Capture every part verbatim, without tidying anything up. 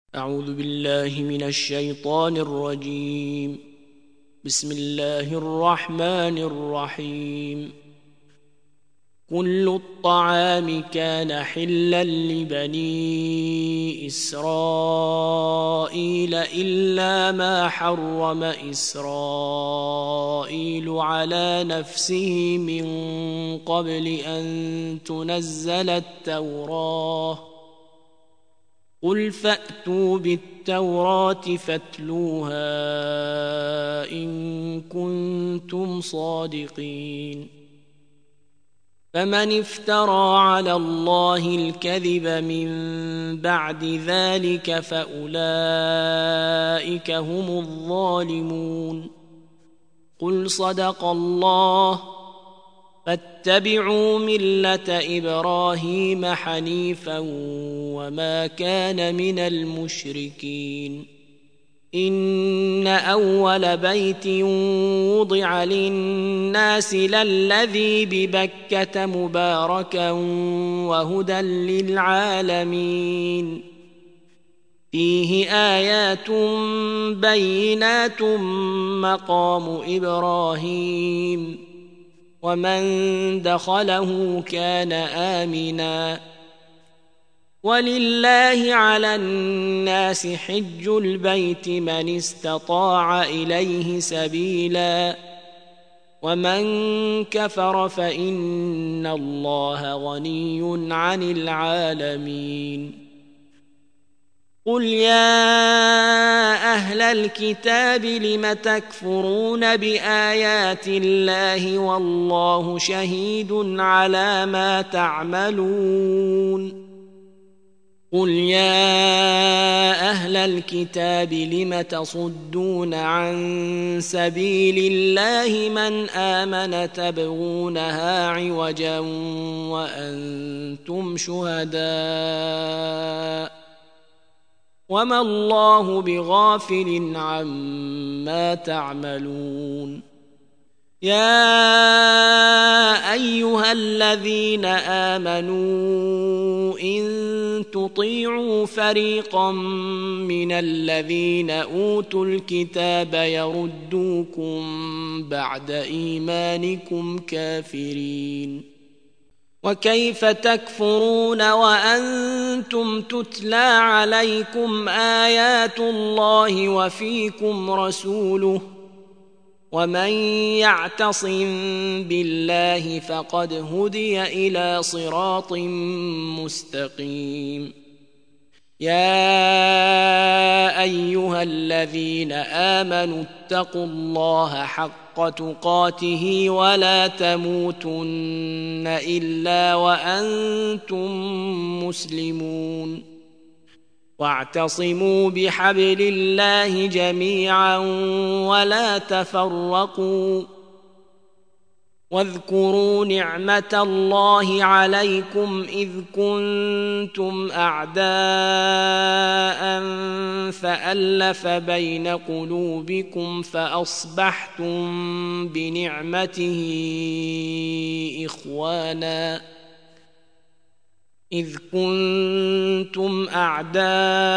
أعوذ بالله من الشيطان الرجيم. بسم الله الرحمن الرحيم. كل الطعام كان حلا لبني إسرائيل إلا ما حرم إسرائيل على نفسه من قبل أن تنزل التوراة. قل فأتوا بالتوراة فاتلوها إن كنتم صادقين. فمن افترى على الله الكذب من بعد ذلك فأولئك هم الظالمون. قل صدق الله. فاتبعوا ملة إبراهيم حنيفا وما كان من المشركين. إن أول بيت وضع للناس للذي ببكة مباركا وهدى للعالمين. فيه آيات بينات مقام إبراهيم ومن دخله كان آمنا. ولله على الناس حج البيت من استطاع إليه سبيلا ومن كفر فإن الله غني عن العالمين. قل يا أهل الكتاب لم تكفرون بآيات الله والله شهيد على ما تعملون. قل يا أهل الكتاب لم تصدون عن سبيل الله من آمن تبغونها عوجا وأنتم شهداء وما الله بغافل عما تعملون. يا أيها الذين آمنوا إن تطيعوا فريقا من الذين أوتوا الكتاب يردوكم بعد إيمانكم كافرين. وكيف تكفرون وأنتم تتلى عليكم آيات الله وفيكم رسوله ومن يعتصم بالله فقد هدي إلى صراط مستقيم. يا أيها الذين آمنوا اتقوا الله حق تقاته ولا تموتن إلا وأنتم مسلمون. واعتصموا بحبل الله جميعا ولا تفرقوا. واذكروا نعمة الله عليكم إذ كنتم أعداء فألف بين قلوبكم فأصبحتم بنعمته إخوانا إذ كنتم أعداء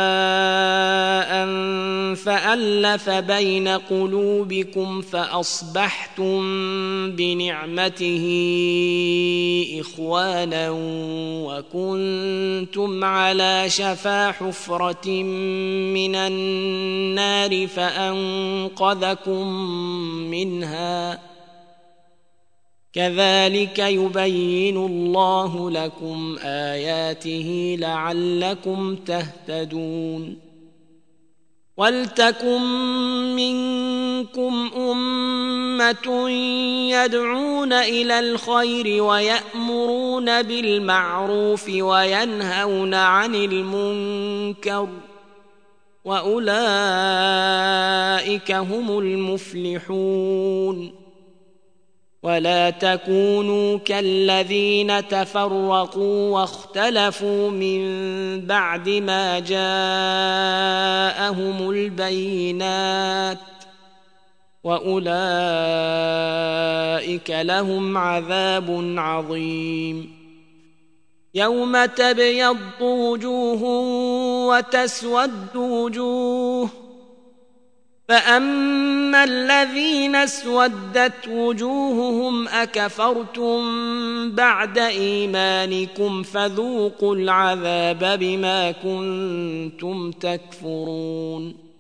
فألف بين قلوبكم فأصبحتم بنعمته إخوانا وكنتم على شفا حفرة من النار فأنقذكم منها. كذلك يبين الله لكم آياته لعلكم تهتدون. ولتكن منكم أمة يدعون إلى الخير ويأمرون بالمعروف وينهون عن المنكر وأولئك هم المفلحون. ولا تكونوا كالذين تفرقوا واختلفوا من بعد ما جاءهم البينات وأولئك لهم عذاب عظيم. يوم تبيض وجوه وتسود وجوه، فأما الذين اسودت وجوههم أكفرتم بعد إيمانكم فذوقوا العذاب بما كنتم تكفرون.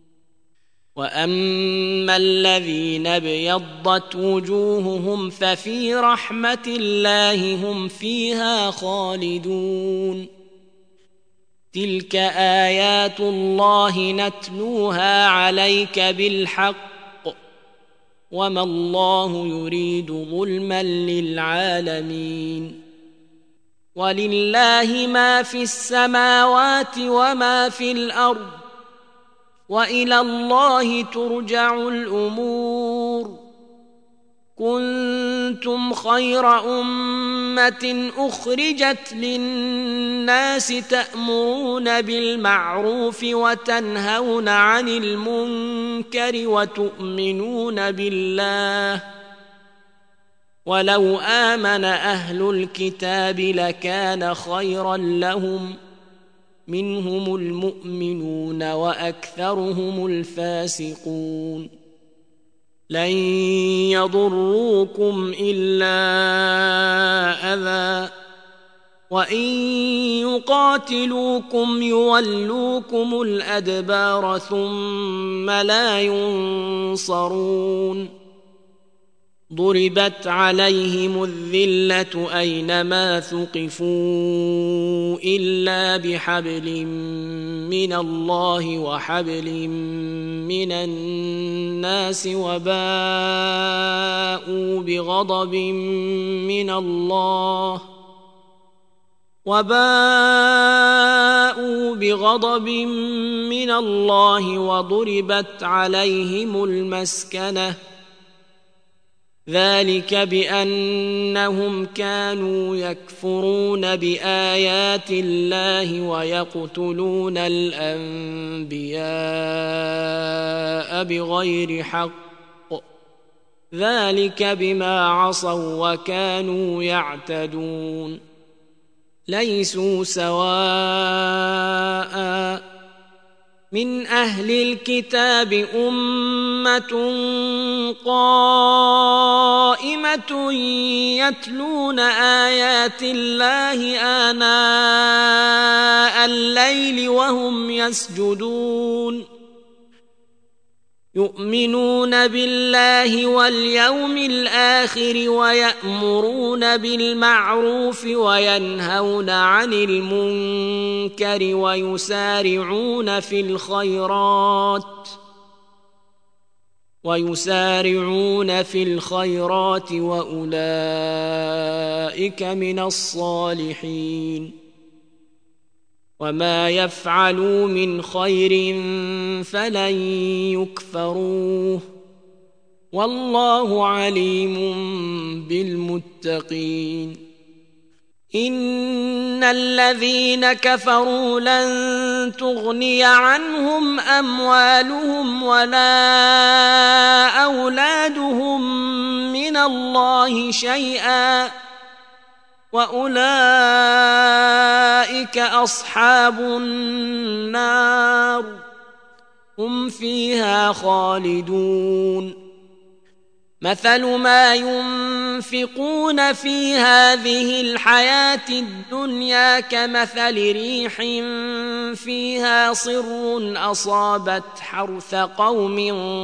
وأما الذين ابيضت وجوههم ففي رحمة الله هم فيها خالدون. تلك آيات الله نتلوها عليك بالحق، وما الله يريد ظلما للعالمين. ولله ما في السماوات وما في الأرض، وإلى الله ترجع الأمور. كنتم خير أمة أخرجت للناس تأمرون بالمعروف وتنهون عن المنكر وتؤمنون بالله، ولو آمن أهل الكتاب لكان خيرا لهم، منهم المؤمنون وأكثرهم الفاسقون. لن يضروكم إلا أذى، وإن يقاتلوكم يولوكم الأدبار ثم لا ينصرون. ضربت عليهم الذلة أينما ثقفوا إلا بحبل من الله وحبل من الناس، وباءوا بغضب من الله وباءوا بغضب من الله وضربت عليهم المسكنة، ذلك بأنهم كانوا يكفرون بآيات الله ويقتلون الأنبياء بغير حق، ذلك بما عصوا وكانوا يعتدون. ليسوا سواء من أهل الكتاب أمة قائمة يتلون آيات الله آناء الليل وهم يسجدون، يؤمنون بالله واليوم الآخر ويأمرون بالمعروف وينهون عن المنكر ويسارعون في الخيرات ويسارعون في الخيرات وأولئك من الصالحين. وما يفعلوا من خير فلن يكفروه، والله عليم بالمتقين. إن الذين كفروا لن تغني عنهم أموالهم ولا أولادهم من الله شيئا، وأولئك أصحاب النار هم فيها خالدون. مثل ما ينفقون في هذه الحياة الدنيا كمثل ريح فيها صر أصابت حرث قوم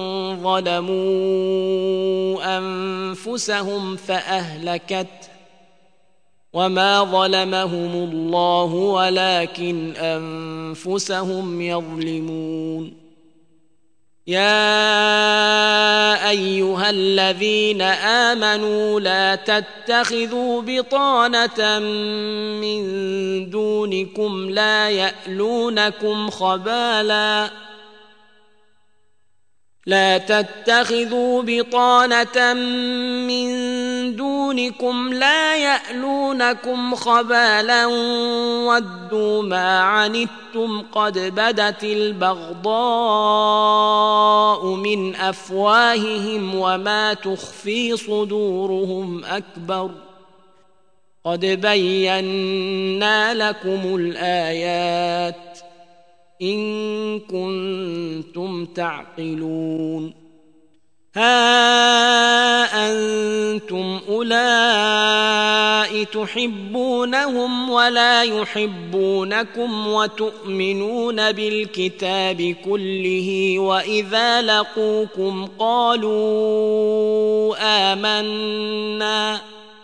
ظلموا أنفسهم فأهلكته، وما ظلمهم الله ولكن أنفسهم يظلمون. يا أيها الذين آمنوا لا تتخذوا بطانة من دونكم لا يألونكم خبالا لا تتخذوا بطانة من دونكم لا يألونكم خبالا ودوا ما عنتم قد بدت البغضاء من أفواههم وما تخفي صدورهم أكبر قد بينا لكم الآيات إن كنتم تعقلون ها أنتم أولئك تحبونهم ولا يحبونكم وتؤمنون بالكتاب كله وإذا لقوكم قالوا آمنا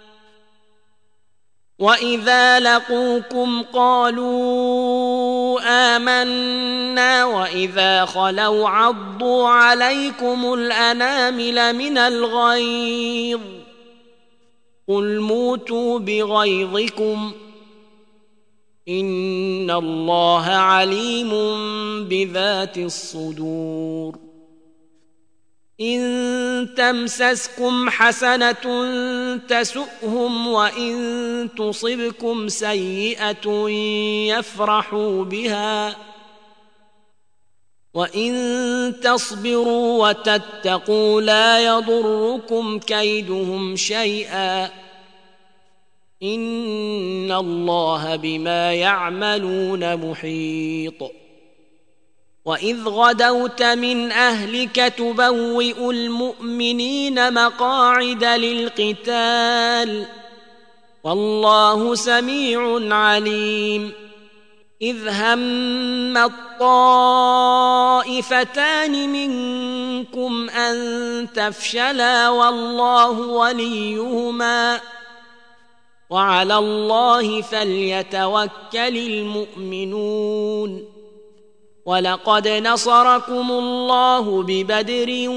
وإذا لقوكم قالوا آمنا وإذا خلوا عضوا عليكم الأنامل من الغيظ قل موتوا بغيظكم إن الله عليم بذات الصدور إن تمسسكم حسنة تسؤهم وإن تصبكم سيئة يفرحوا بها وإن تصبروا وتتقوا لا يضركم كيدهم شيئا إن الله بما يعملون محيط وإذ غدوت من أهلك تبوئ المؤمنين مقاعد للقتال والله سميع عليم إذ هم الطائفتان منكم أن تفشلا والله وليهما وعلى الله فليتوكل المؤمنون ولقد نصركم الله ببدر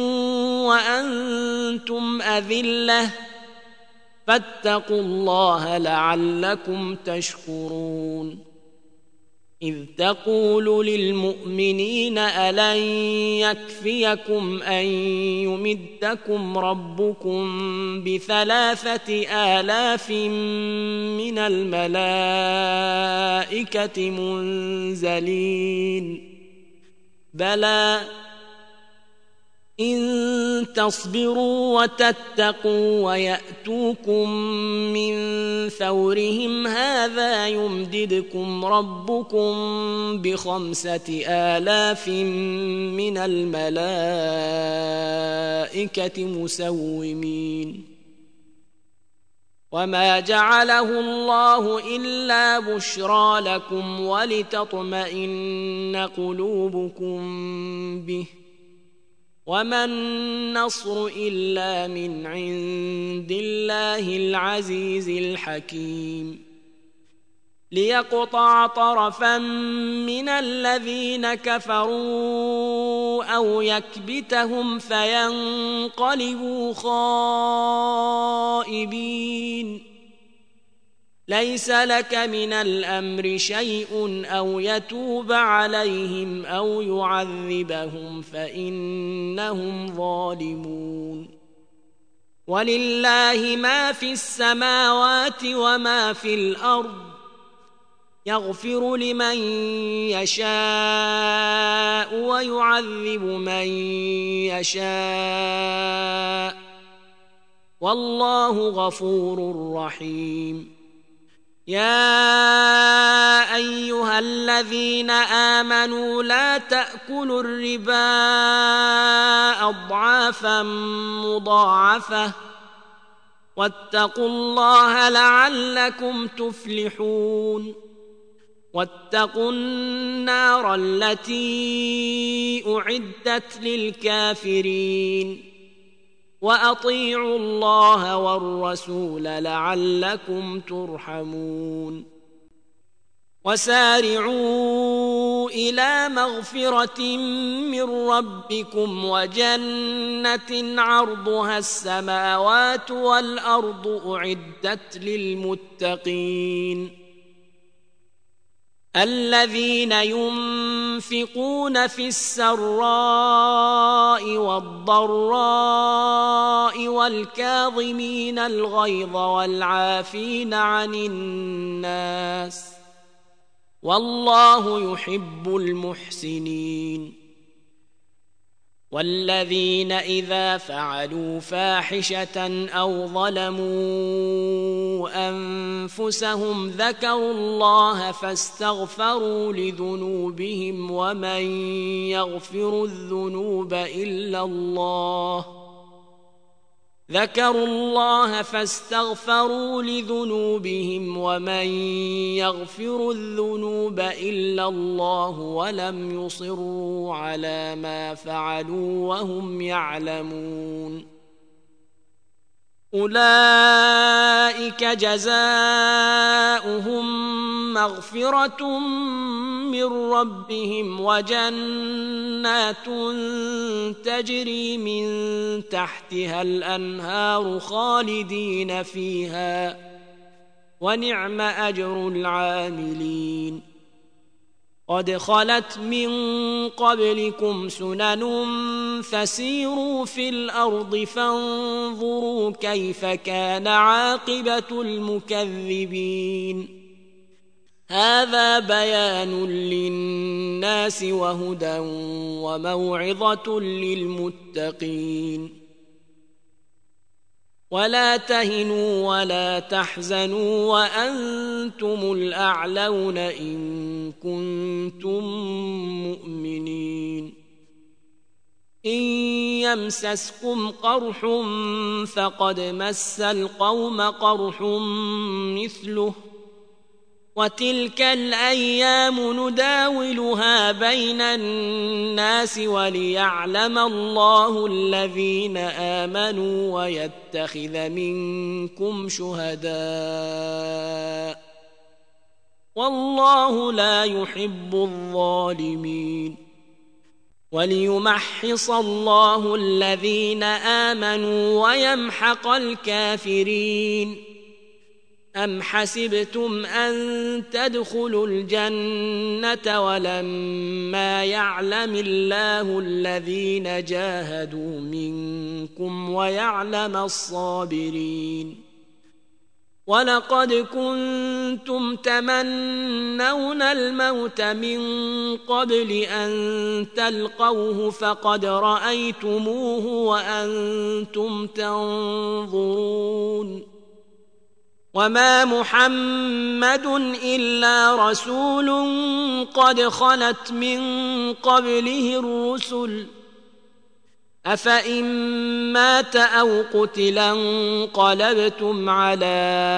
وأنتم أذلة فاتقوا الله لعلكم تشكرون إذ تقول للمؤمنين ألن يكفيكم أن يمدكم ربكم بثلاثة آلاف من الملائكة منزلين بلى إن تصبروا وتتقوا ويأتوكم من فورهم هذا يمددكم ربكم بخمسة آلاف من الملائكة مسومين وما جعله الله إلا بشرى لكم ولتطمئن قلوبكم به وما النصر إلا من عند الله العزيز الحكيم ليقطع طرفا من الذين كفروا أو يكبتهم فينقلبوا خائبين ليس لك من الأمر شيء أو يتوب عليهم أو يعذبهم فإنهم ظالمون ولله ما في السماوات وما في الأرض يغفر لمن يشاء ويعذب من يشاء والله غفور رحيم يا أيها الذين آمنوا لا تأكلوا الربا أضعافا مضاعفة واتقوا الله لعلكم تفلحون واتقوا النار التي أعدت للكافرين وأطيعوا الله والرسول لعلكم ترحمون وسارعوا إلى مغفرة من ربكم وجنة عرضها السماوات والأرض أعدت للمتقين الذين ينفقون في السراء والضراء والكاظمين الغيظ والعافين عن الناس والله يحب المحسنين والذين إذا فعلوا فاحشة أو ظلموا أنفسهم ذكروا الله فاستغفروا لذنوبهم ومن يغفر الذنوب إلا الله ذكروا الله فاستغفروا لذنوبهم ومن يغفر الذنوب إلا الله ولم يصروا على ما فعلوا وهم يعلمون أولئك جزاؤهم مغفرة من ربهم وجنات تجري من تحتها الأنهار خالدين فيها ونعم أجر العاملين قد خلت من قبلكم سنن فسيروا في الأرض فانظروا كيف كان عاقبة المكذبين هذا بيان للناس وهدى وموعظة للمتقين ولا تهنوا ولا تحزنوا وأنتم الأعلون إن كنتم مؤمنين إن يمسسكم قرح فقد مس القوم قرح مثله وتلك الأيام نداولها بين الناس وليعلم الله الذين آمنوا ويتخذ منكم شهداء والله لا يحب الظالمين وليمحص الله الذين آمنوا ويمحق الكافرين أم حسبتم أن تدخلوا الجنة ولما يعلم الله الذين جاهدوا منكم ويعلم الصابرين ولقد كنتم تمنون الموت من قبل أن تلقوه فقد رأيتموه وأنتم تنظرون وما محمد إلا رسول قد خلت من قبله الرسل أفإن مات أو قتلا انقلبتم على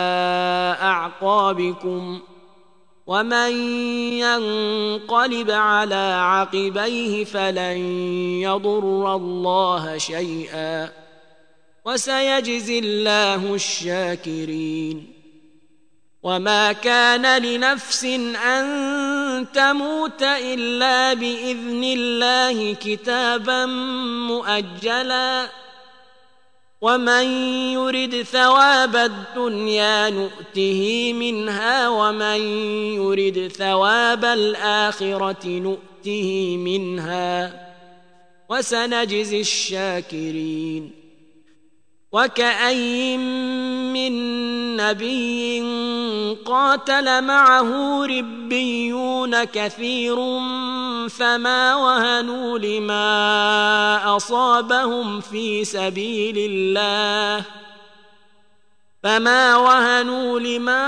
أعقابكم ومن ينقلب على عقبيه فلن يضر الله شيئا وسيجزي الله الشاكرين وما كان لنفس أن تموت إلا بإذن الله كتابا مؤجلا ومن يرد ثواب الدنيا نؤته منها ومن يرد ثواب الآخرة نؤته منها وسنجزي الشاكرين وكأين من نبي قاتل معه ربيون كثير فما وهنوا لما أصابهم في سبيل الله فما وهنوا لما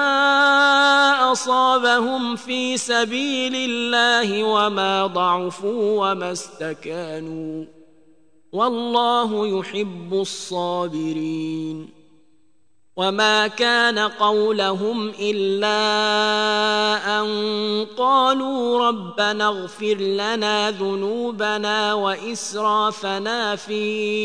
أصابهم في سبيل الله وما ضعفوا وما استكانوا والله يحب الصابرين وما كان قولهم إلا أن قالوا ربنا اغفر لنا ذنوبنا وإسرافنا في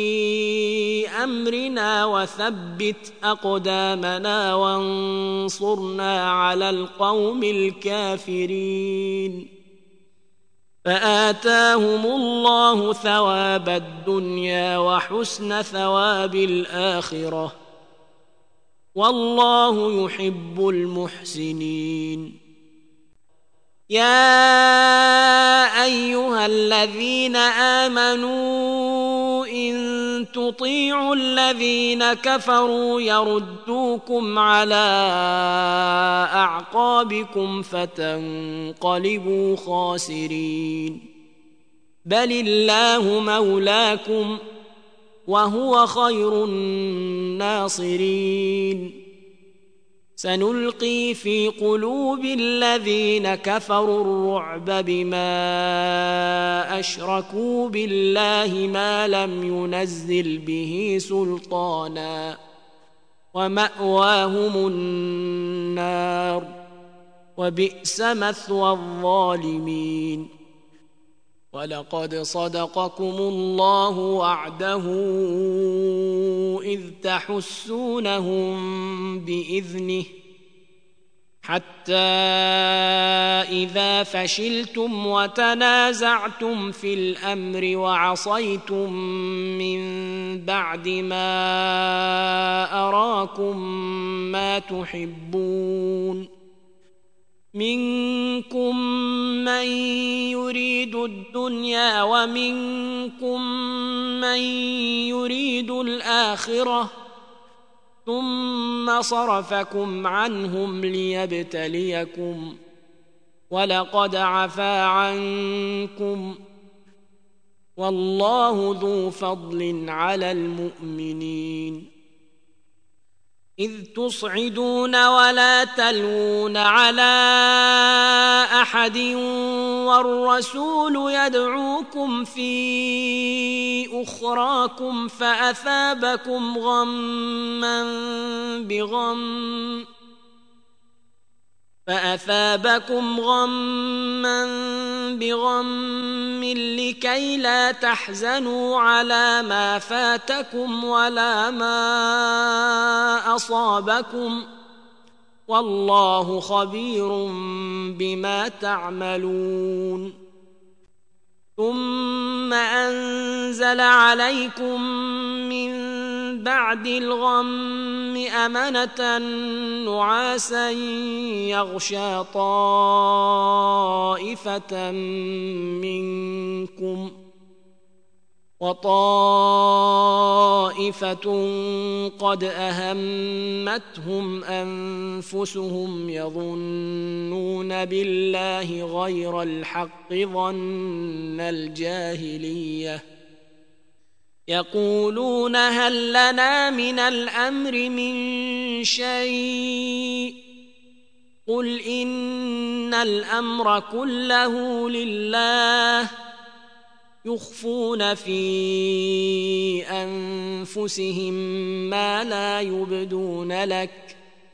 أمرنا وثبت أقدامنا وانصرنا على القوم الكافرين فآتاهم الله ثواب الدنيا وحسن ثواب الآخرة والله يحب المحسنين يا أيها الذين آمنوا إن تطيعوا الذين كفروا يردوكم على أعقابكم فتنقلبوا خاسرين بل الله مولاكم وهو خير الناصرين سنلقي في قلوب الذين كفروا الرعب بما أشركوا بالله ما لم ينزل به سلطانا ومأواهم النار وبئس مثوى الظالمين ولقد صدقكم الله وعده إذ تحسونهم بإذنه حتى إذا فشلتم وتنازعتم في الأمر وعصيتم من بعد ما أراكم ما تحبون منكم من يريد الدنيا ومنكم من يريد الآخرة ثم صرفكم عنهم ليبتليكم ولقد عفا عنكم والله ذو فضل على المؤمنين إذ تصعدون ولا تلوون على أحد والرسول يدعوكم في أخراكم فأثابكم غما بغم فأثابكم غما بغم لكي لا تحزنوا على ما فاتكم ولا ما أصابكم والله خبير بما تعملون ثم أنزل عليكم من بعد الغم أمنة نعاسا يغشى طائفة منكم وطائفة قد أهمتهم أنفسهم يظنون بالله غير الحق ظن الجاهلية يقولون هل لنا من الأمر من شيء قل إن الأمر كله لله يخفون في أنفسهم ما لا يبدون لك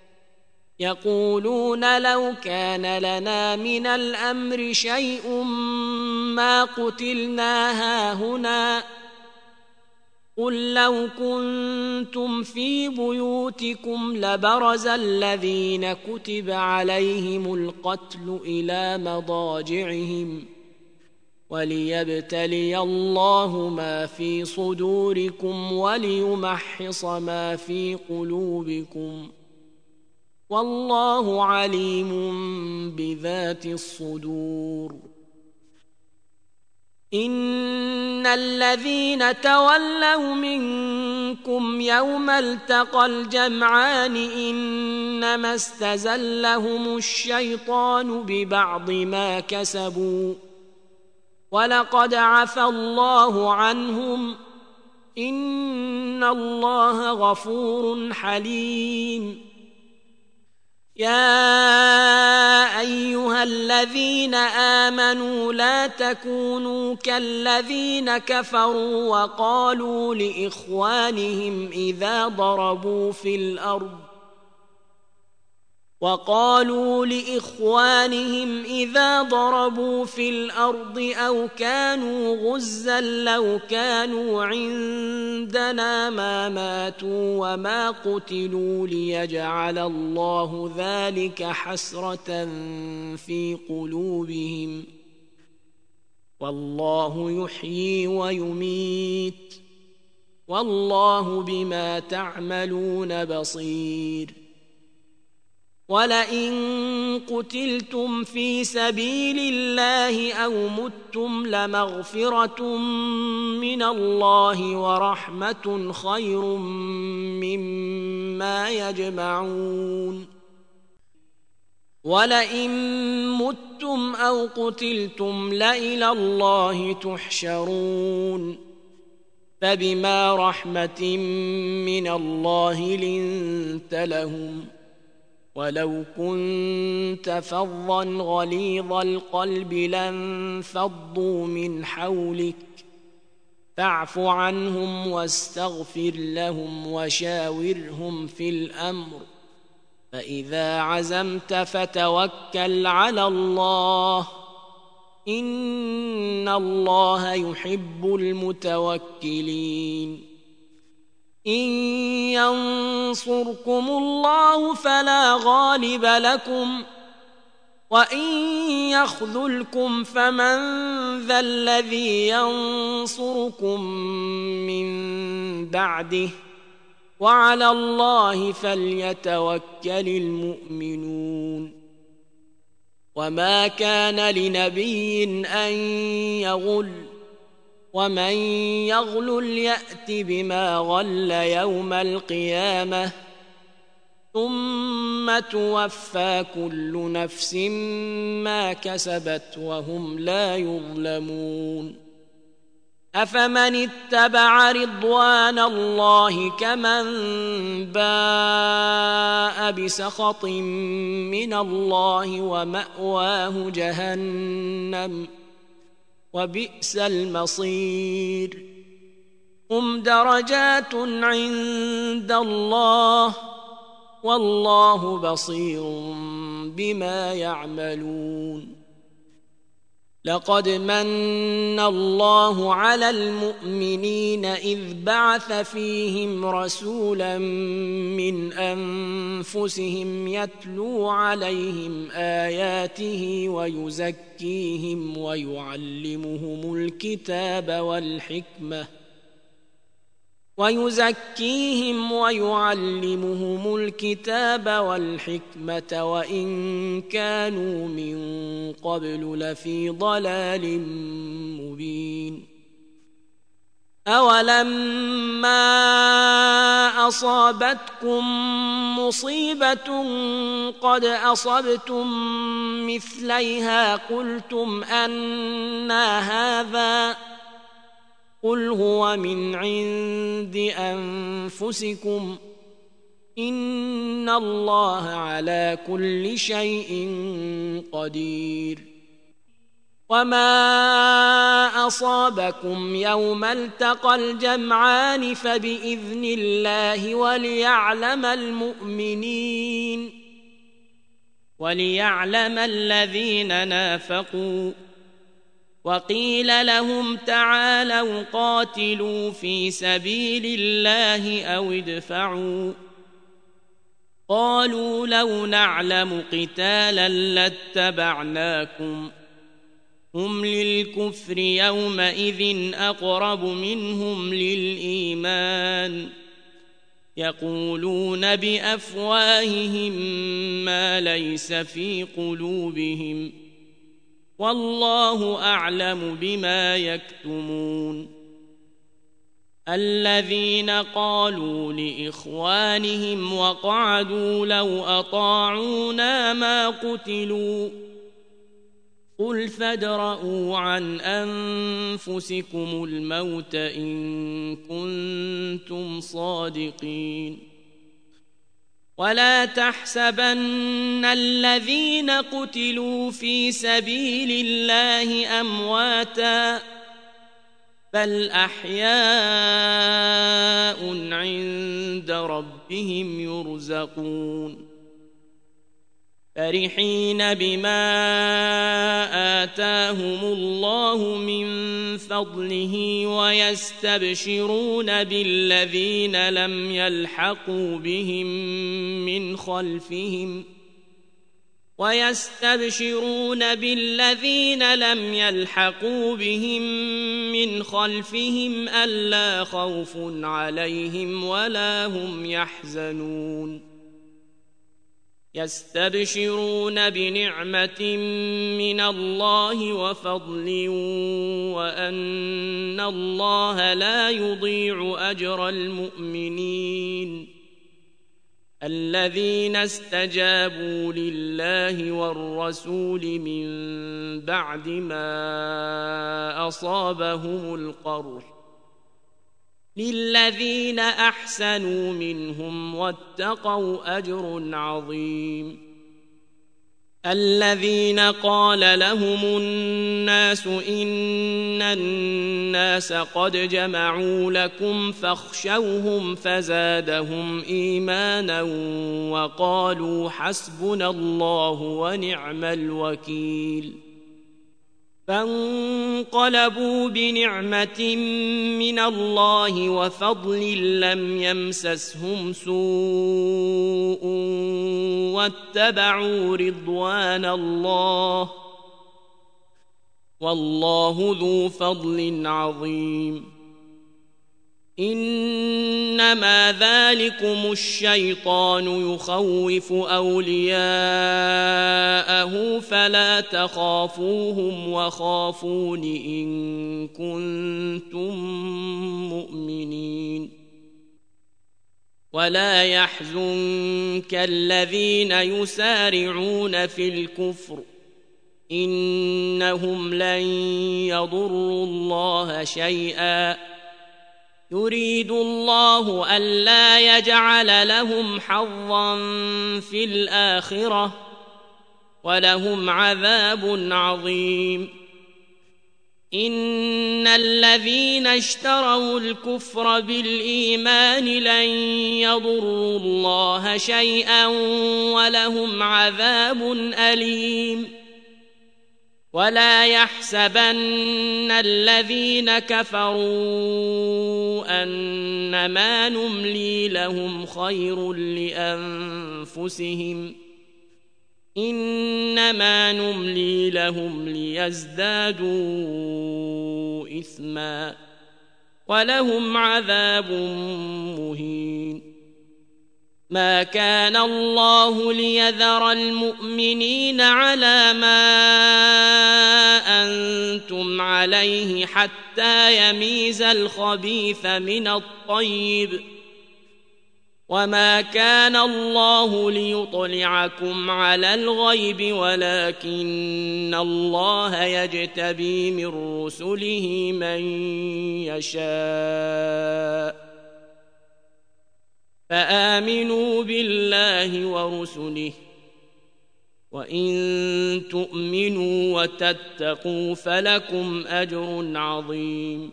يقولون لو كان لنا من الأمر شيء ما قتلنا هاهنا قل لو كنتم في بيوتكم لبرز الذين كتب عليهم القتل إلى مضاجعهم وليبتلي الله ما في صدوركم وليمحص ما في قلوبكم والله عليم بذات الصدور إن الذين تولوا منكم يوم التقى الجمعان إنما استزلهم الشيطان ببعض ما كسبوا ولقد عفى الله عنهم إن الله غفور حليم يا أيها الذين آمنوا لا تكونوا كالذين كفروا وقالوا لإخوانهم إذا ضربوا في الأرض وقالوا لإخوانهم إذا ضربوا في الأرض أو كانوا غزا لو كانوا عندنا ما ماتوا وما قتلوا ليجعل الله ذلك حسرة في قلوبهم والله يحيي ويميت والله بما تعملون بصير ولئن قتلتم في سبيل الله أو متم لمغفرة من الله ورحمة خير مما يجمعون ولئن متم أو قتلتم لإلى الله تحشرون فبما رحمة من الله لنت لهم ولو كنت فظا غليظ القلب لانفضوا من حولك فاعف عنهم واستغفر لهم وشاورهم في الأمر فإذا عزمت فتوكل على الله إن الله يحب المتوكلين إن ينصركم الله فلا غالب لكم وإن يخذلكم فمن ذا الذي ينصركم من بعده وعلى الله فليتوكل المؤمنون وما كان لنبي أن يغل ومن يغلل يأت بما غل يوم القيامة ثم توفى كل نفس ما كسبت وهم لا يظلمون أفمن اتبع رضوان الله كمن باء بسخط من الله ومأواه جهنم وبئس المصير هم درجات عند الله والله بصير بما يعملون لقد من الله على المؤمنين إذ بعث فيهم رسولا من أنفسهم يتلو عليهم آياته ويزكيهم ويعلمهم الكتاب والحكمة ويزكيهم ويعلمهم الكتاب والحكمة وإن كانوا من قبل لفي ضلال مبين أولما أصابتكم مصيبة قد أصبتم مثليها قلتم أنى هذا قل هو من عند أنفسكم إن الله على كل شيء قدير وما أصابكم يوم التقى الجمعان فبإذن الله وليعلم المؤمنين وليعلم الذين نافقوا وقيل لهم تعالوا قاتلوا في سبيل الله أو ادفعوا قالوا لو نعلم قتالا لاتبعناكم هم للكفر يومئذ أقرب منهم للإيمان يقولون بأفواههم ما ليس في قلوبهم والله أعلم بما يكتمون الذين قالوا لإخوانهم وقعدوا لو أطاعونا ما قتلوا قل فادرءوا عن أنفسكم الموت إن كنتم صادقين ولا تحسبن الذين قتلوا في سبيل الله أمواتا بل أحياء عند ربهم يرزقون فرحين بما آتاهم الله من فضله ويستبشرون بالذين لم يلحقوا بهم من خلفهم ويستبشرون بالذين لم يلحقوا بهم من خلفهم ألا خوف عليهم ولا هم يحزنون يستبشرون بنعمة من الله وفضل وأن الله لا يضيع أجر المؤمنين الذين استجابوا لله والرسول من بعد ما أصابهم القرح للذين أحسنوا منهم واتقوا أجر عظيم الذين قال لهم الناس إن الناس قد جمعوا لكم فاخشوهم فزادهم إيمانا وقالوا حسبنا الله ونعم الوكيل فانقلبوا بنعمة من الله وفضل لم يمسسهم سوء واتبعوا رضوان الله والله ذو فضل عظيم إنما ذلكم الشيطان يخوف أولياءه فلا تخافوهم وخافون إن كنتم مؤمنين ولا يحزنك الذين يسارعون في الكفر إنهم لن يضروا الله شيئا يريد الله ألا يجعل لهم حظا في الآخرة ولهم عذاب عظيم إن الذين اشتروا الكفر بالإيمان لن يضروا الله شيئا ولهم عذاب أليم ولا يحسبن الذين كفروا أنما نملي لهم خير لأنفسهم إنما نملي لهم ليزدادوا إثما ولهم عذاب مهين ما كان الله ليذر المؤمنين على ما أنتم عليه حتى يميز الخبيث من الطيب وما كان الله ليطلعكم على الغيب ولكن الله يجتبي من رسله من يشاء فآمنوا بالله ورسله وإن تؤمنوا وتتقوا فلكم أجر عظيم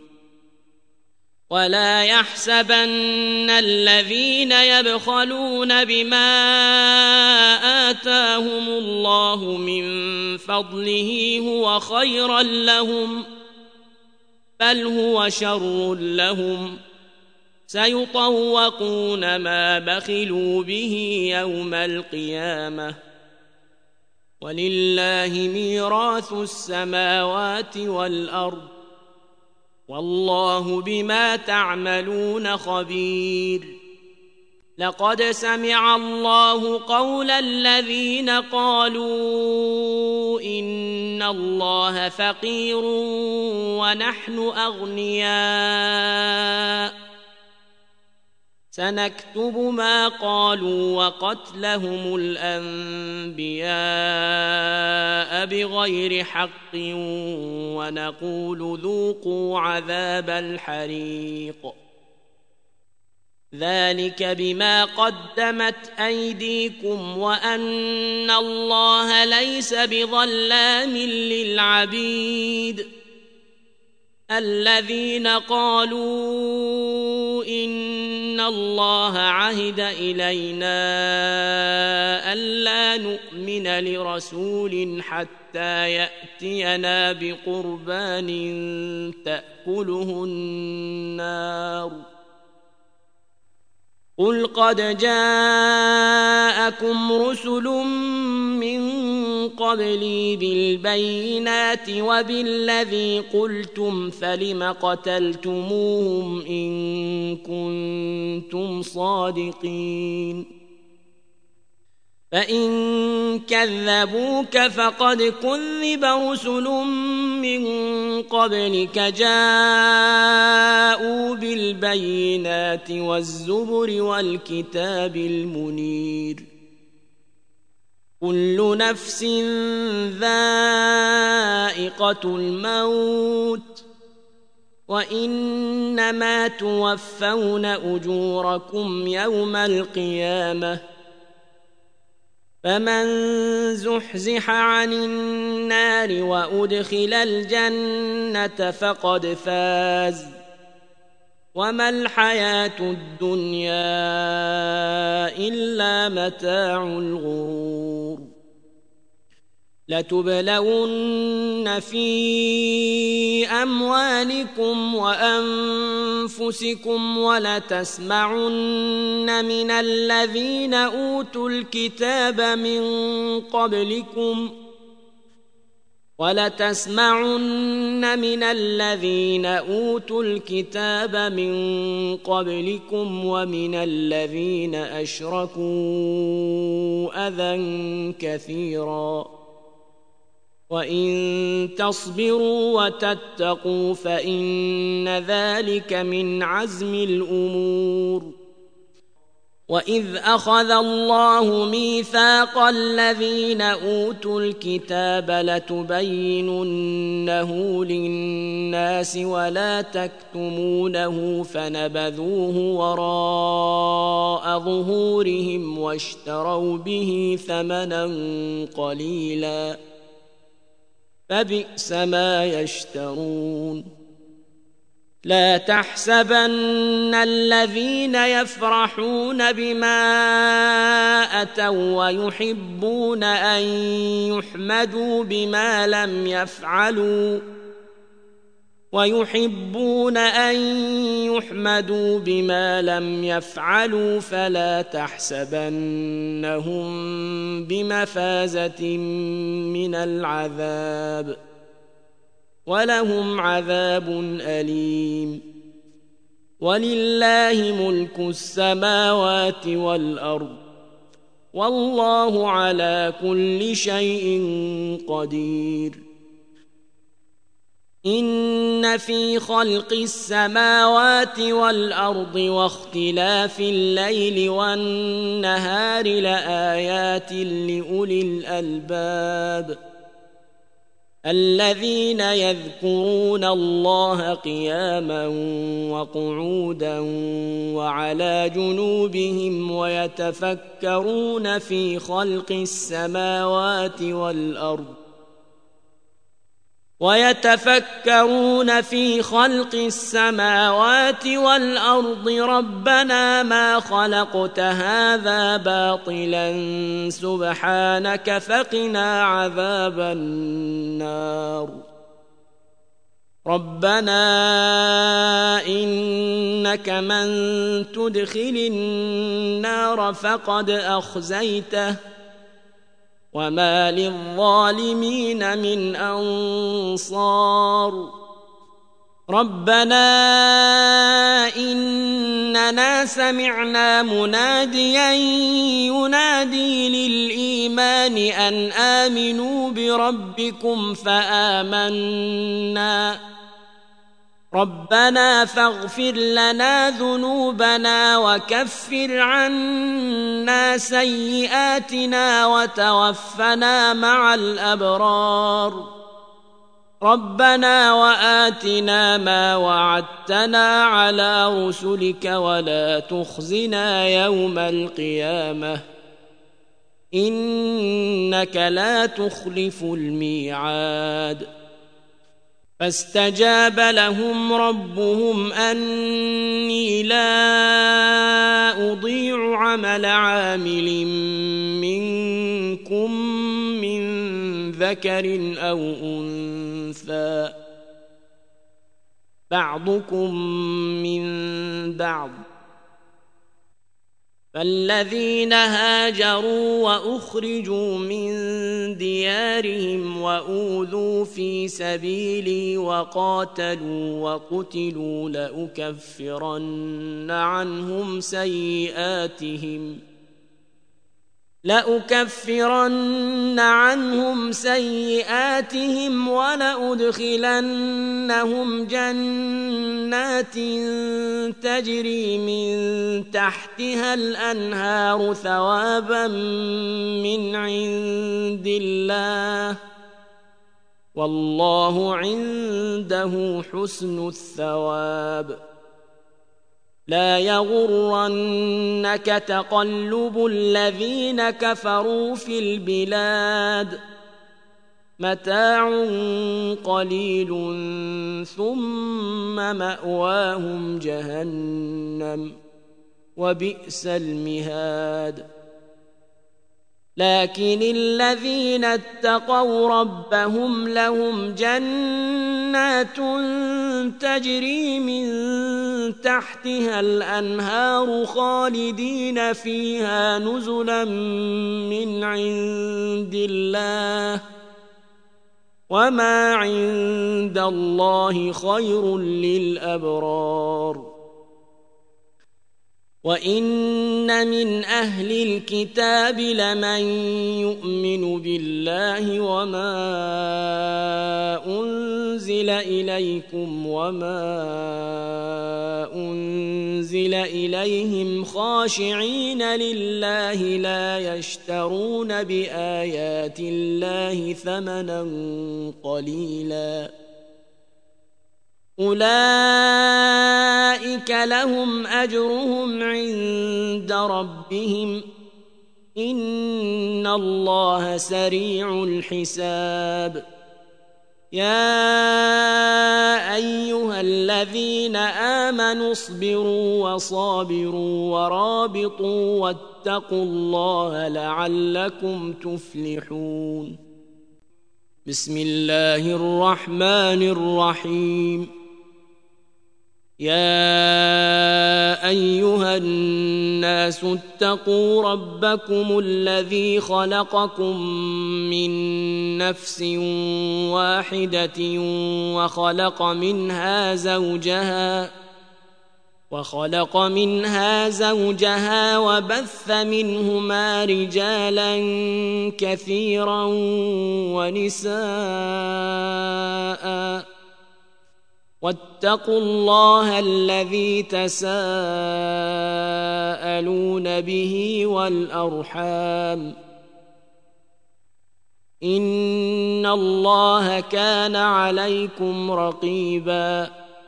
ولا يحسبن الذين يبخلون بما آتاهم الله من فضله هو خيرا لهم بل هو شر لهم سيطوقون ما بخلوا به يوم القيامة ولله ميراث السماوات والأرض والله بما تعملون خبير لقد سمع الله قول الذين قالوا إن الله فقير ونحن أغنياء سنكتب ما قالوا وقتلهم الأنبياء بغير حق ونقول ذوقوا عذاب الحريق ذلك بما قدمت أيديكم وأن الله ليس بظلام للعبيد الذين قالوا إن الله عهد إلينا ألا نؤمن لرسول حتى يأتينا بقربان تأكله النار قل قد جاءكم رسل من قبلي بالبينات وبالذي قلتم فلم قتلتموهم إن كنتم صادقين فإن كذبوك فقد كذب رسل من قبلك جاءوا بالبينات والزبر والكتاب المنير كل نفس ذائقة الموت وإنما توفون أجوركم يوم القيامة فمن زحزح عن النار وأدخل الجنة فقد فاز وما الحياة الدنيا إلا متاع الغرور لتبلون في أموالكم وأنفسكم ولتسمعن من الذين أوتوا الكتاب من قبلكم ولتسمعن من الذين أوتوا الكتاب من قبلكم ومن الذين أشركوا أذى كثيرا وإن تصبروا وتتقوا فإن ذلك من عزم الأمور وإذ أخذ الله ميثاق الذين أوتوا الكتاب لتبيننه للناس ولا تكتمونه فنبذوه وراء ظهورهم واشتروا به ثمنا قليلا فبئس ما يشترون لا تحسبن الذين يفرحون بما أتوا ويحبون أن يحمدوا بما لم يفعلوا ويحبون أن يحمدوا بما لم يفعلوا فلا تحسبنهم بمفازة من العذاب ولهم عذاب أليم ولله ملك السماوات والأرض والله على كل شيء قدير إن في خلق السماوات والأرض واختلاف الليل والنهار لآيات لأولي الألباب الذين يذكرون الله قياما وقعودا وعلى جنوبهم ويتفكرون في خلق السماوات والأرض ويتفكرون في خلق السماوات والأرض ربنا ما خلقت هذا باطلا سبحانك فقنا عذاب النار ربنا إنك من تدخل النار فقد أخزيته وما للظالمين من أنصار ربنا إننا سمعنا مناديا ينادي للإيمان أن آمنوا بربكم فآمنا ربنا فاغفر لنا ذنوبنا وكفر عنا سيئاتنا وتوفنا مع الأبرار ربنا وآتنا ما وعدتنا على رسلك ولا تخزنا يوم القيامة إنك لا تخلف الميعاد فاستجاب لهم ربهم أني لا أضيع عمل عامل منكم من ذكر أو أنثى بعضكم من بعض فالذين هاجروا وأخرجوا من ديارهم وأوذوا في سبيلي وقاتلوا وقتلوا لأكفرن عنهم سيئاتهم لأكفرن عنهم سيئاتهم ولأدخلنهم جنات تجري من تحتها الأنهار ثوابا من عند الله والله عنده حسن الثواب لا يغرنك تقلب الذين كفروا في البلاد متاع قليل ثم مأواهم جهنم وبئس المهاد لكن الذين اتقوا ربهم لهم جنات تجري من تحتها الأنهار خالدين فيها نزلا من عند الله وما عند الله خير للأبرار وإن من أهل الكتاب لمن يؤمن بالله وما أنزل إليكم وما أنزل إليهم خاشعين لله لا يشترون بآيات الله ثمنا قليلا أولئك لهم أجرهم عند ربهم إن الله سريع الحساب يا أيها الذين آمنوا اصبروا وصابروا ورابطوا واتقوا الله لعلكم تفلحون بسم الله الرحمن الرحيم يا أيها الناس اتقوا ربكم الذي خلقكم من نفس واحدة وخلق منها زوجها وخلق منها زوجها وبث منهما رجالا كثيرا ونساء واتقوا الله الذي تساءلون به والأرحام إن الله كان عليكم رقيبا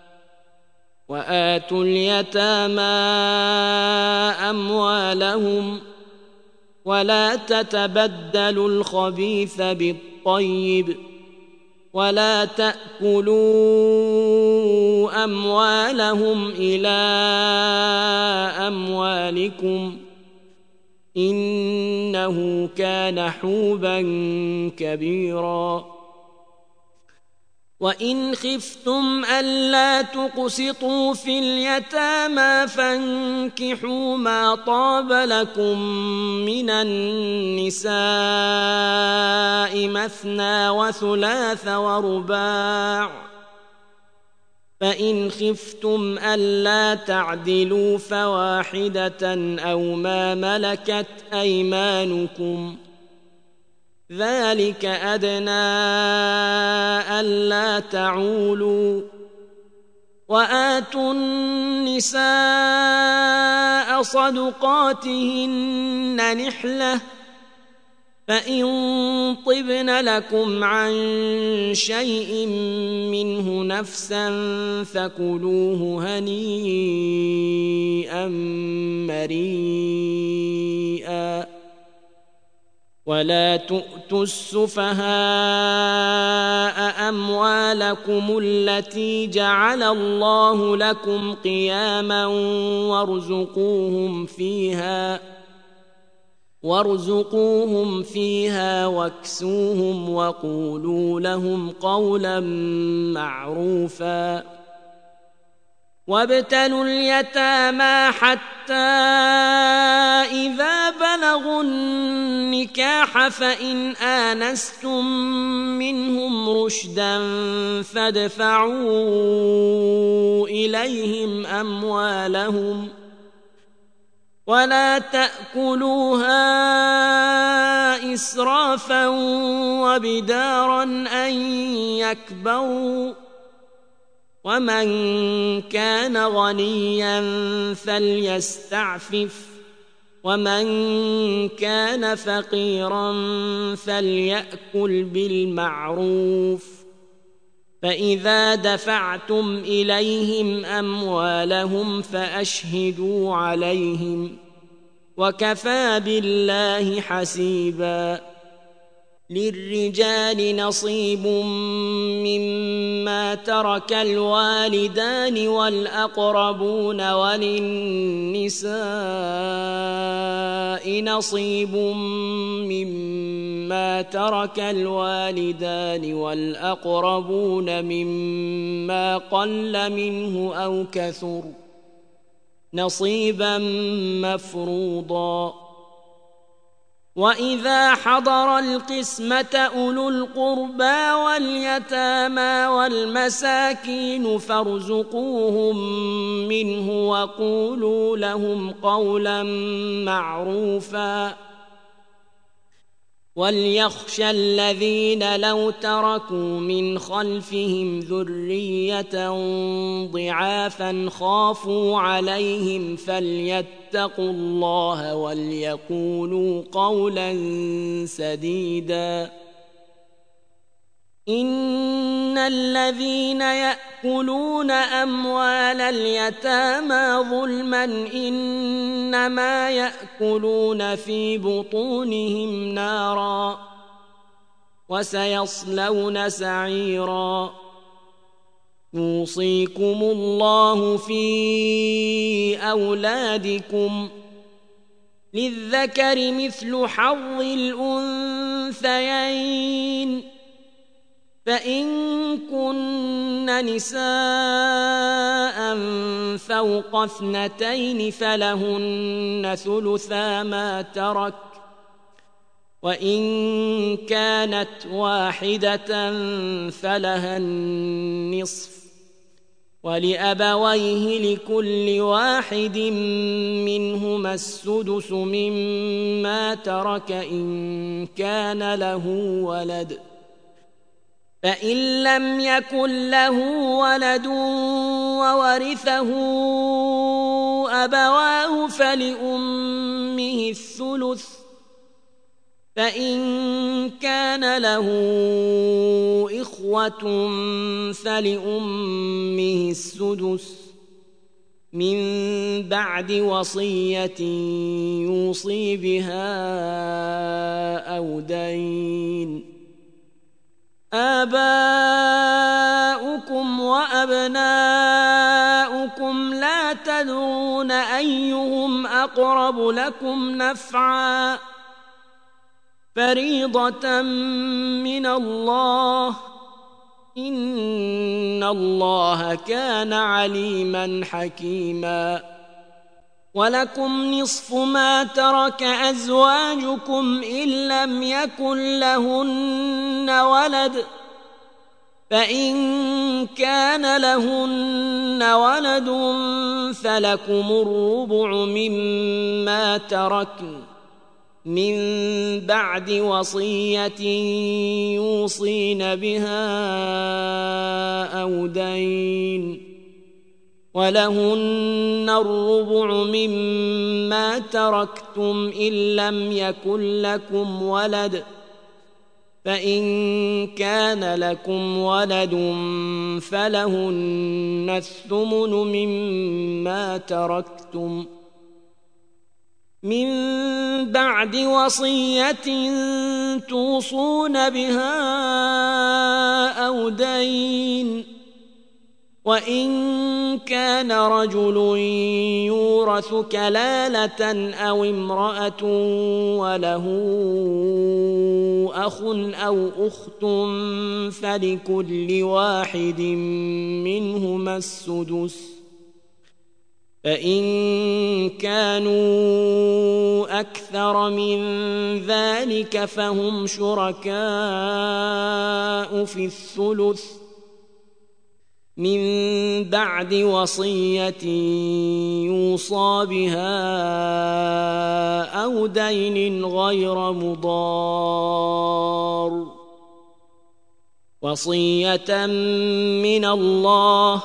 وآتوا اليتامى أموالهم ولا تتبدلوا الخبيث بالطيب ولا تأكلوا أموالهم إلى أموالكم إنه كان حوبا كبيرا وإن خفتم ألا تقسطوا في اليتامى فانكحوا ما طاب لكم من النساء مثنى وثلاث ورباع فإن خفتم ألا تعدلوا فواحدة أو ما ملكت أيمانكم ذلك أدنى ألا تعولوا وآتوا النساء صدقاتهن نحلة فإن طبن لكم عن شيء منه نفسا فكلوه هنيئا مريئا ولا تؤتوا السفهاء أموالكم التي جعل الله لكم قياما وارزقوهم فيها وارزقوهم فيها واكسوهم وقولوا لهم قولا معروفا وابتلوا اليتامى حتى إذا بلغوا النكاح فإن آنستم منهم رشدا فادفعوا إليهم أموالهم ولا تأكلوها إسرافا وبدارا أن يكبروا ومن كان غنيا فليستعفف ومن كان فقيرا فليأكل بالمعروف فإذا دفعتم إليهم أموالهم فأشهدوا عليهم وكفى بالله حسيبا للرجال نصيب مما ترك الوالدان والأقربون وللنساء نصيب مما ترك الوالدان والأقربون مما قل منه أو كثر نصيبا مفروضا وإذا حضر القسمة أولو القربى واليتامى والمساكين فارزقوهم منه وقولوا لهم قولا معروفا وليخشى الذين لو تركوا من خلفهم ذرية ضعافا خافوا عليهم فليتقوا الله وليقولوا قولا سديدا إن الذين يأكلون أموال اليتامى ظلما إنما يأكلون في بطونهم نارا وسيصلون سعيرا يوصيكم الله في أولادكم للذكر مثل حظ الأنثيين فإن كن نساء فوق اثنتين فلهن ثلثا ما ترك وإن كانت واحدة فلها النصف ولأبويه لكل واحد منهما السدس مما ترك إن كان له ولد فإن لم يكن له ولد وورثه أبواه فلأمه الثلث فإن كان له إخوة فلأمه السدس من بعد وصية يوصي بها أو دين آباؤكم وأبناؤكم لا تدرون أيهم أقرب لكم نفعا فريضة من الله إن الله كان عليما حكيما ولكم نصف ما ترك أزواجكم إن لم يكن لهن ولد فإن كان لهن ولد فلكم الربع مما تركن من بعد وصية يوصين بها أو دين ولهن الربع مما تركتم إن لم يكن لكم ولد فإن كان لكم ولد فلهن الثمن مما تركتم من بعد وصية توصون بها أو دين وإن كان رجل يورث كلالة أو امرأة وله أخ أو أخت فلكل واحد منهما السدس فإن كانوا أكثر من ذلك فهم شركاء في الثلث من بعد وصية يوصى بها أو دين غير مضار وصية من الله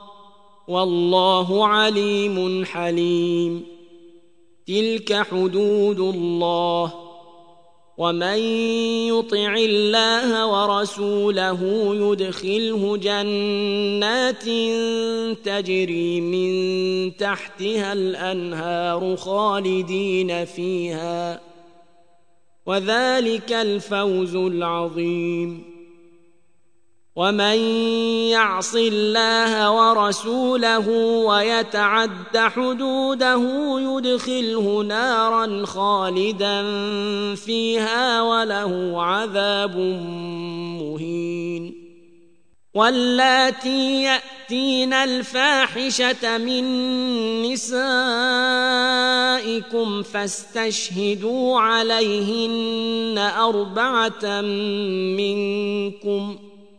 والله عليم حليم. تلك حدود الله ومن يطع الله ورسوله يدخله جنات تجري من تحتها الأنهار خالدين فيها وذلك الفوز العظيم. ومن يعص الله ورسوله ويتعد حدوده يدخله نارا خالدا فيها وله عذاب مهين. واللاتي يأتين الفاحشة من نسائكم فاستشهدوا عليهن أربعة منكم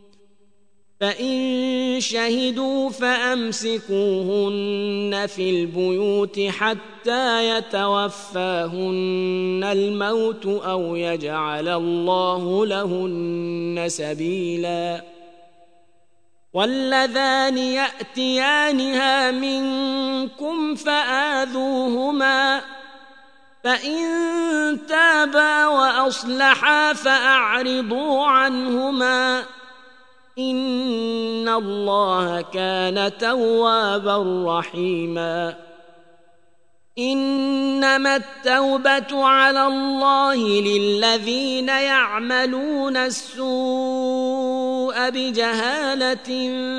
فإن شهدوا فأمسكوهن في البيوت حتى يتوفاهن الموت أو يجعل الله لهن سبيلا. واللذان يأتيانها منكم فآذوهما فإن تابا وأصلحا فأعرضوا عنهما إن الله كان توابا رحيما. إنما التوبة على الله للذين يعملون السوء بجهالة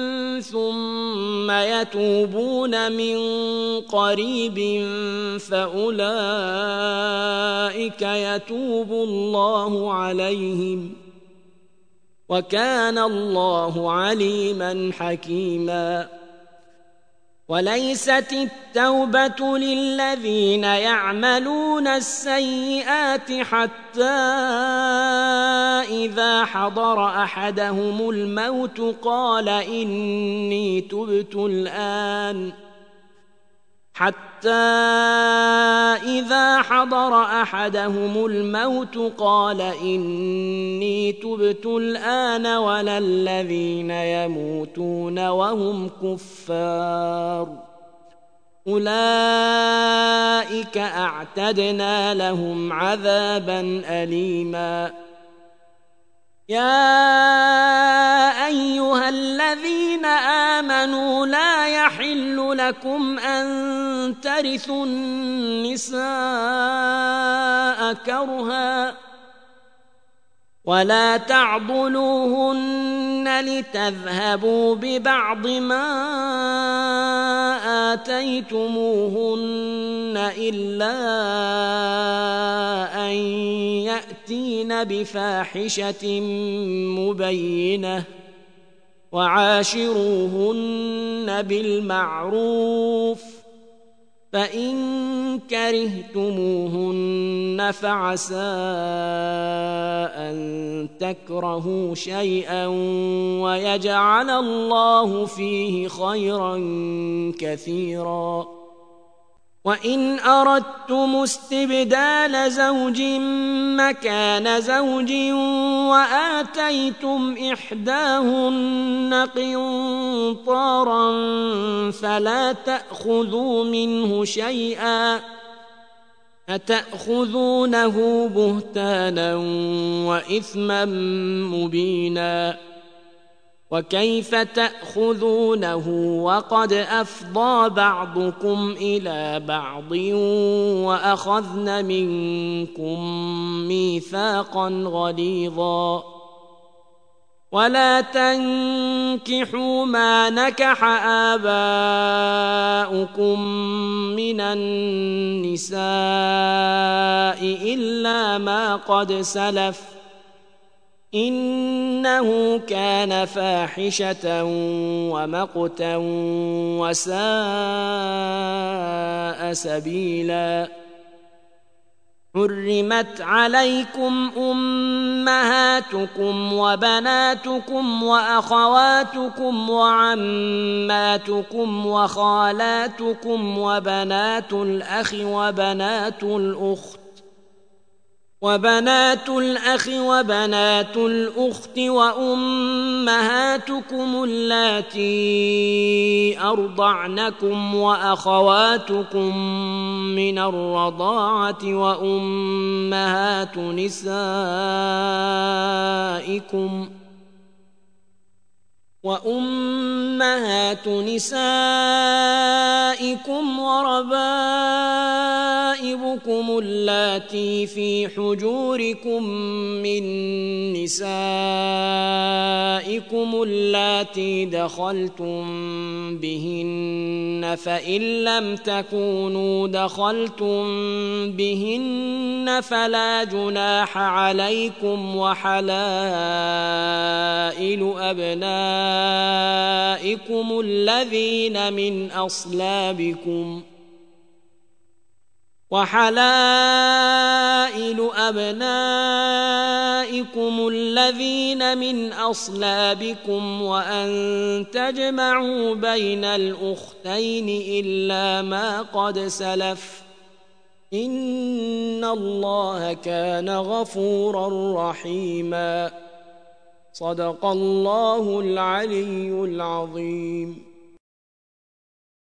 ثم يتوبون من قريب فأولئك يتوب الله عليهم وكان الله عليما حكيما. وليست التوبة للذين يعملون السيئات حتى إذا حضر أحدهم الموت قال إني تبت الآن حتى إذا حضر أحدهم الموت قال إني تبت الآن ولا الذين يموتون وهم كفار أولئك أعتدنا لهم عذابا أليما. يا أيها الذين آمنوا لا يحل لكم أن ترثوا النساء كرها ولا تعضلوهن لتذهبوا ببعض ما آتيتموهن إلا أن يأتين بفاحشة مبينة وعاشروهن بالمعروف فإن كرهتموهن فعسى أن تكرهوا شيئا ويجعل الله فيه خيرا كثيرا. وإن أردتم استبدال زوج مكان زوج وآتيتم إحداهن قنطارا فلا تأخذوا منه شيئا أتأخذونه بهتانا وإثما مبينا. وكيف تأخذونه وقد أفضى بعضكم إلى بعض وأخذن منكم ميثاقا غليظا. ولا تنكحوا ما نكح آباؤكم من النساء إلا ما قد سلف إنه كان فاحشة ومقتا وساء سبيلا. حرمت عليكم أمهاتكم وبناتكم وأخواتكم وعماتكم وخالاتكم وبنات الأخ وبنات الأخت وبنات الأخ وبنات الأخت وأمهاتكم اللاتي أرضعنكم وأخواتكم من الرضاعة وأمهات نسائكم وأمهات نسائكم وربائبكم اللاتي في حجوركم من نسائكم اللاتي دخلتم بهن فإن لم تكونوا دخلتم بهن فلا جناح عليكم وحلائل أبنائكم أبنائكم الذين من أصلابكم وحلائل أبنائكم الذين من أصلابكم وأن تجمعوا بين الأختين إلا ما قد سلف إن الله كان غفورا رحيما. صدق الله العلي العظيم.